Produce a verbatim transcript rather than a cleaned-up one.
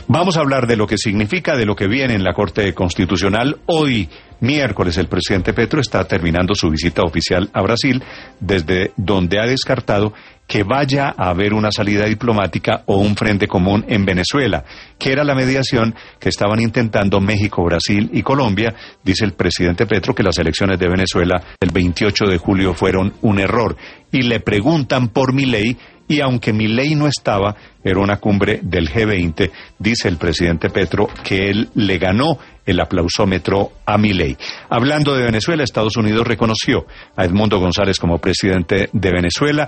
Vamos a hablar de lo que significa, de lo que viene en la Corte Constitucional. Hoy, miércoles, el presidente Petro está terminando su visita oficial a Brasil, desde donde ha descartado que vaya a haber una salida diplomática o un frente común en Venezuela, que era la mediación que estaban intentando México, Brasil y Colombia. Dice el presidente Petro que las elecciones de Venezuela el veintiocho de julio fueron un error. Y le preguntan por Milei, y aunque Milei no estaba, era una cumbre del G veinte, dice el presidente Petro que él le ganó el aplausómetro a Milei. Hablando de Venezuela, Estados Unidos reconoció a Edmundo González como presidente de Venezuela